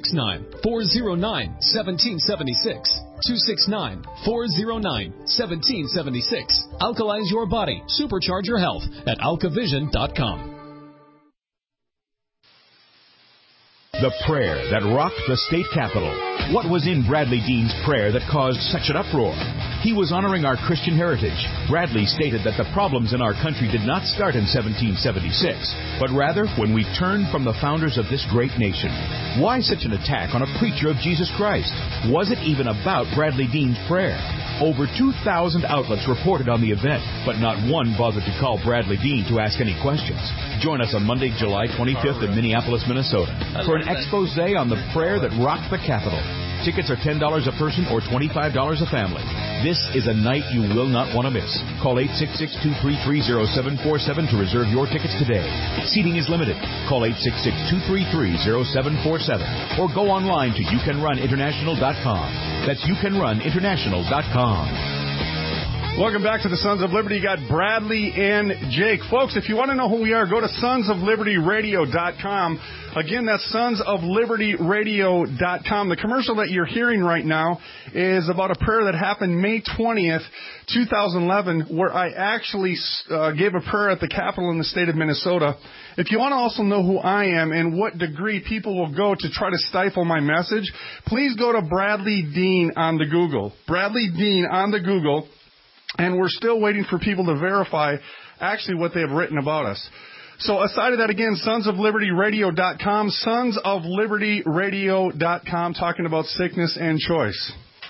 269-409-1776. 269-409-1776. Alkalize your body. Supercharge your health at alkavision.com. The prayer that rocked the state capitol. What was in Bradley Dean's prayer that caused such an uproar? He was honoring our Christian heritage. Bradley stated that the problems in our country did not start in 1776, but rather when we turned from the founders of this great nation. Why such an attack on a preacher of Jesus Christ? Was it even about Bradley Dean's prayer? Over 2,000 outlets reported on the event, but not one bothered to call Bradley Dean to ask any questions. Join us on Monday, July 25th in Minneapolis, Minnesota, for an expose on the prayer that rocked the Capitol. Tickets are $10 a person or $25 a family. This is a night you will not want to miss. Call 866-233-0747 to reserve your tickets today. Seating is limited. Call 866-233-0747 or go online to youcanruninternational.com. That's youcanruninternational.com. Welcome back to the Sons of Liberty. You got Bradley and Jake. Folks, if you want to know who we are, go to sonsoflibertyradio.com. Again, that's sonsoflibertyradio.com. The commercial that you're hearing right now is about a prayer that happened May 20th, 2011, where I actually gave a prayer at the Capitol in the state of Minnesota. If you want to also know who I am and what degree people will go to try to stifle my message, please go to Bradley Dean on the Google. Bradley Dean on the Google. And we're still waiting for people to verify actually what they have written about us. So aside of that, again, sonsoflibertyradio.com, sonsoflibertyradio.com, talking about sickness and choice.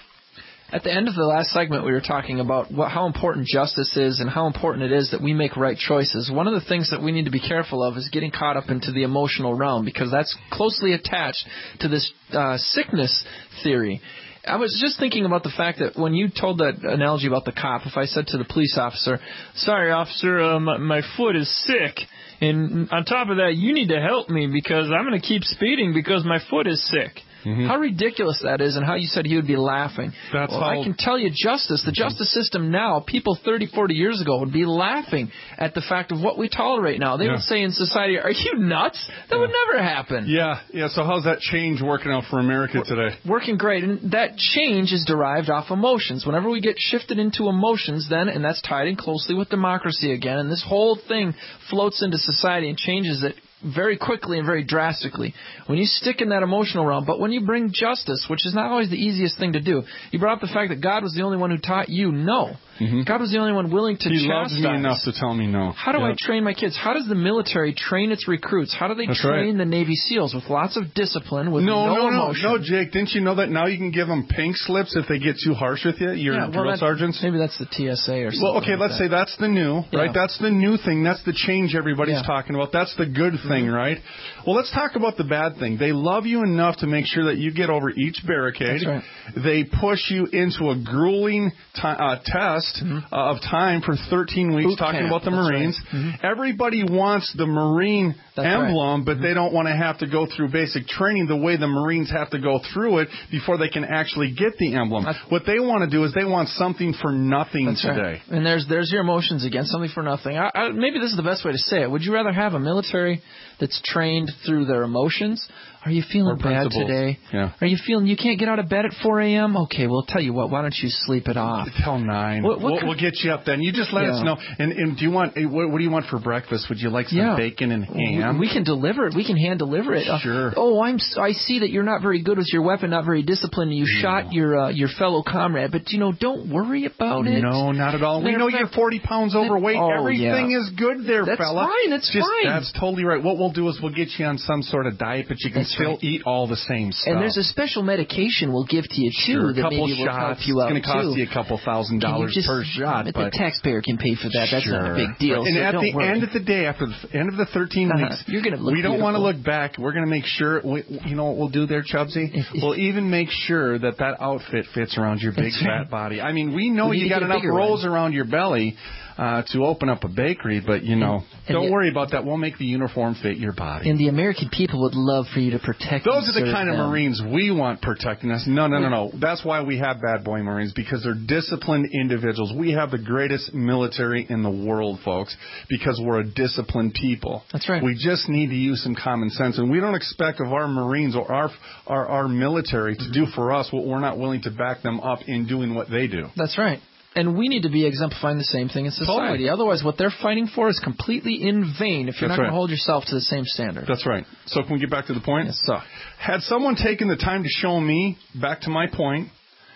At the end of the last segment, we were talking about how important justice is and how important it is that we make right choices. One of the things that we need to be careful of is getting caught up into the emotional realm, because that's closely attached to this sickness theory. I was just thinking about the fact that when you told that analogy about the cop, if I said to the police officer, sorry, officer, my foot is sick, and on top of that, you need to help me because I'm going to keep speeding because my foot is sick. Mm-hmm. How ridiculous that is, and how you said he would be laughing. I can tell you the justice system now, people 30, 40 years ago would be laughing at the fact of what we tolerate now. They would say in society, are you nuts? That would never happen. Yeah, so how's that change working out for America today? Working great, and that change is derived off emotions. Whenever we get shifted into emotions then, and that's tied in closely with democracy again, and this whole thing floats into society and changes it very quickly and very drastically when you stick in that emotional realm. But when you bring justice, which is not always the easiest thing to do, you brought up the fact that God was the only one who taught you no. Mm-hmm. God was the only one willing to chastise. He loves me enough to tell me no. How do I train my kids? How does the military train its recruits? How do they train the Navy SEALs? With lots of discipline, with no emotion. No, Jake, didn't you know that now you can give them pink slips if they get too harsh with you? Your drill sergeants? Maybe that's the TSA or something. Well, okay, let's say that's the new, right? That's the new thing. That's the change everybody's talking about. That's the good thing, right? Well, let's talk about the bad thing. They love you enough to make sure that you get over each barricade. That's right. They push you into a grueling test of time for 13 weeks, talking about the Marines. Right. Mm-hmm. Everybody wants the Marine emblem, but they don't want to have to go through basic training the way the Marines have to go through it before they can actually get the emblem. What they want to do is they want something for nothing today. Right. And there's your emotions again, something for nothing. Maybe this is the best way to say it. Would you rather have a military that's trained through their emotions? Are you feeling bad today? Yeah. Are you feeling you can't get out of bed at 4 a.m.? Okay, well, tell you what, why don't you sleep it off? Till 9. We'll get you up then. You just let us know. And do you want what do you want for breakfast? Would you like some bacon and ham? We can deliver it. We can hand deliver it. Sure. I see that you're not very good with your weapon, not very disciplined, and you shot your fellow comrade. But, don't worry about it. No, not at all. We know you're 40 pounds overweight. Everything is good there, fella. That's fine. That's totally right. What we'll do is we'll get you on some sort of diet, but you can still eat all the same stuff. And there's a special medication we'll give to you, too, that maybe will help you out, too. It's going to cost you a couple $1,000 per shot. The taxpayer can pay for that. That's not a big deal. And at the end of the day, after the end of the 13 weeks, we don't want to look back. We're going to make sure, you know what we'll do there, Chubsy? We'll even make sure that outfit fits around your big fat body. I mean, we know you got enough rolls around your belly to open up a bakery, but, don't worry about that. We'll make the uniform fit your body. And the American people would love for you to protect Those are the kind of Marines we want protecting us. No. That's why we have bad boy Marines, because they're disciplined individuals. We have the greatest military in the world, folks, because we're a disciplined people. That's right. We just need to use some common sense, and we don't expect of our Marines or our military to do for us what we're not willing to back them up in doing what they do. That's right. And we need to be exemplifying the same thing in society. Totally. Otherwise, what they're fighting for is completely in vain if you're not going to hold yourself to the same standard. That's right. So can we get back to the point? Yes, sir. Had someone taken the time to show me, back to my point,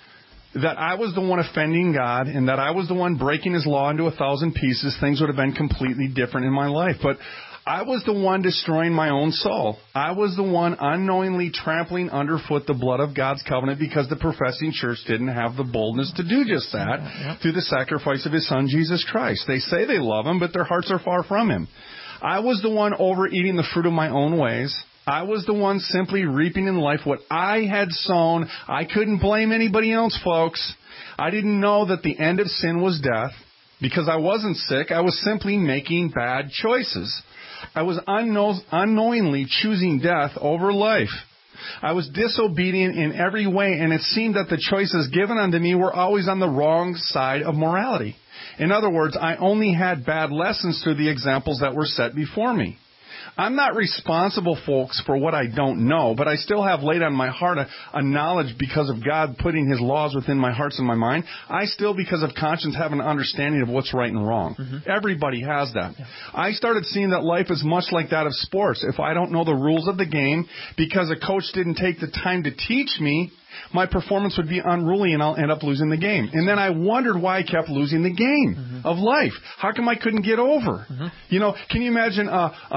that I was the one offending God and that I was the one breaking His law into 1,000 pieces, things would have been completely different in my life. But I was the one destroying my own soul. I was the one unknowingly trampling underfoot the blood of God's covenant because the professing church didn't have the boldness to do just that through the sacrifice of His Son, Jesus Christ. They say they love Him, but their hearts are far from Him. I was the one overeating the fruit of my own ways. I was the one simply reaping in life what I had sown. I couldn't blame anybody else, folks. I didn't know that the end of sin was death because I wasn't sick. I was simply making bad choices. I was unknowingly choosing death over life. I was disobedient in every way, and it seemed that the choices given unto me were always on the wrong side of morality. In other words, I only had bad lessons through the examples that were set before me. I'm not responsible, folks, for what I don't know, but I still have laid on my heart a knowledge because of God putting His laws within my heart and my mind. I still, because of conscience, have an understanding of what's right and wrong. Mm-hmm. Everybody has that. Yeah. I started seeing that life is much like that of sports. If I don't know the rules of the game because a coach didn't take the time to teach me, my performance would be unruly and I'll end up losing the game. And then I wondered why I kept losing the game of life. How come I couldn't get over? You know, can you imagine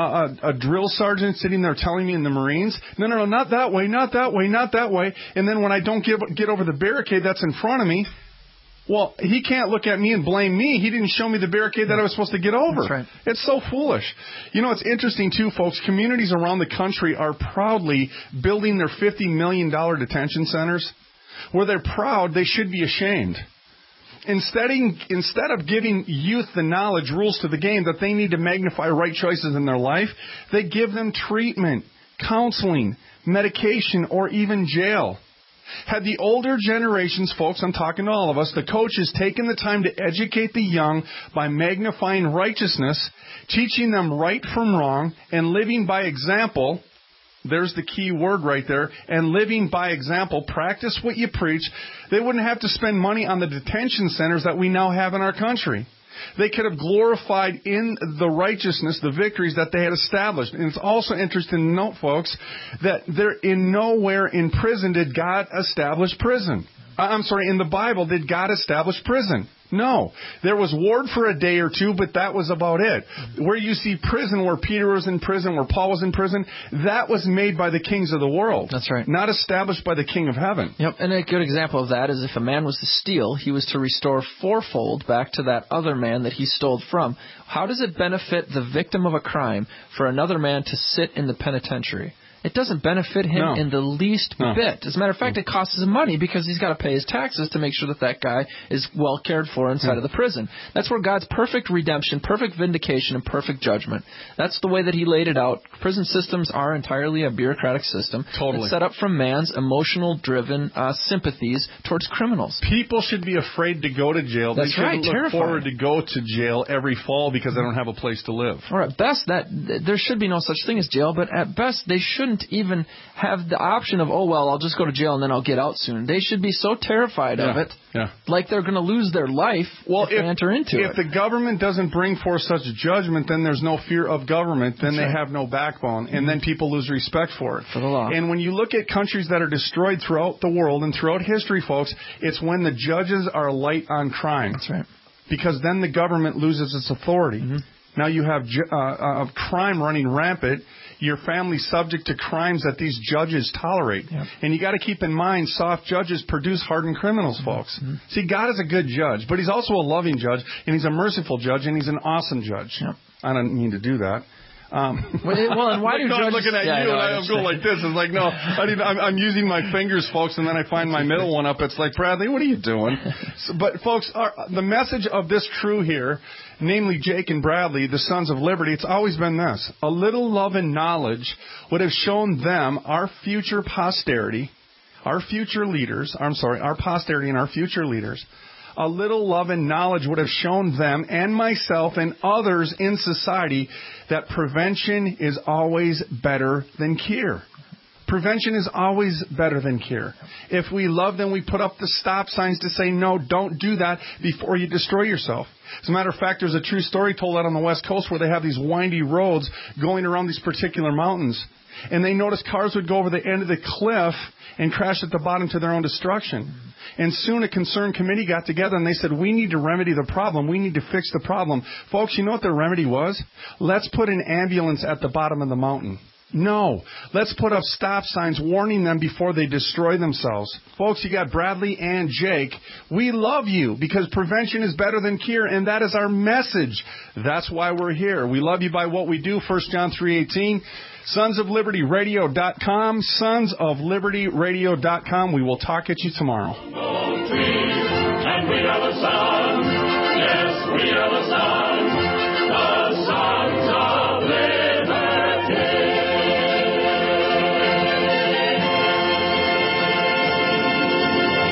a drill sergeant sitting there telling me in the Marines, no, not that way, not that way, not that way. And then when I don't get over the barricade that's in front of me, well, he can't look at me and blame me. He didn't show me the barricade that I was supposed to get over. That's right. It's so foolish. You know, it's interesting, too, folks. Communities around the country are proudly building their $50 million detention centers. Where they're proud, they should be ashamed. Instead of giving youth the knowledge, rules to the game that they need to magnify right choices in their life, they give them treatment, counseling, medication, or even jail. Had the older generations, folks, I'm talking to all of us, the coaches taken the time to educate the young by magnifying righteousness, teaching them right from wrong, and living by example, there's the key word right there, and living by example, practice what you preach, they wouldn't have to spend money on the detention centers that we now have in our country. They could have glorified in the righteousness, the victories that they had established. And it's also interesting to note, folks, that there in nowhere in prison did God establish prison. In the Bible, did God establish prison? No. There was ward for a day or two, but that was about it. Where you see prison, where Peter was in prison, where Paul was in prison, that was made by the kings of the world. That's right. Not established by the King of Heaven. Yep, and a good example of that is if a man was to steal, he was to restore fourfold back to that other man that he stole from. How does it benefit the victim of a crime for another man to sit in the penitentiary? It doesn't benefit him in the least bit. As a matter of fact, it costs him money because he's got to pay his taxes to make sure that that guy is well cared for inside of the prison. That's where God's perfect redemption, perfect vindication, and perfect judgment. That's the way that he laid it out. Prison systems are entirely a bureaucratic system. Totally. It's set up from man's emotional-driven sympathies towards criminals. People should be afraid to go to jail. That's they right. shouldn't look forward to go to jail every fall because they don't have a place to live. Or at best, there should be no such thing as jail, but at best, they shouldn't even have the option of, I'll just go to jail and then I'll get out soon. They should be so terrified of it, like they're going to lose their life if they enter into it. If the government doesn't bring forth such judgment, then there's no fear of government. Then they have no backbone, and then people lose respect for it. For the law. And when you look at countries that are destroyed throughout the world and throughout history, folks, it's when the judges are light on crime. That's right. Because then the government loses its authority. Now you have crime running rampant. Your family's subject to crimes that these judges tolerate. And you got to keep in mind, soft judges produce hardened criminals, folks. See, God is a good judge, but he's also a loving judge, and he's a merciful judge, and he's an awesome judge. I don't mean to do that. And why do judges... I'm looking at you, and I'm going like this. It's like, no, I'm using my fingers, folks, and then I find my middle one up. It's like, Bradley, what are you doing? But, folks, the message of this crew here, namely Jake and Bradley, the Sons of Liberty, it's always been this. A little love and knowledge would have shown them, our future posterity, our posterity and our future leaders, a little love and knowledge would have shown them and myself and others in society that prevention is always better than cure. Prevention is always better than cure. If we love them, we put up the stop signs to say, no, don't do that before you destroy yourself. As a matter of fact, there's a true story told out on the West Coast where they have these windy roads going around these particular mountains. And they noticed cars would go over the end of the cliff and crash at the bottom to their own destruction. And soon a concerned committee got together and they said, we need to remedy the problem. We need to fix the problem. Folks, you know what their remedy was? Let's put an ambulance at the bottom of the mountain. No. Let's put up stop signs warning them before they destroy themselves. Folks, you got Bradley and Jake. We love you because prevention is better than cure, and that is our message. That's why we're here. We love you by what we do, 1 John 3:18. SonsOfLibertyRadio.com, SonsOfLibertyRadio.com. We will talk at you tomorrow.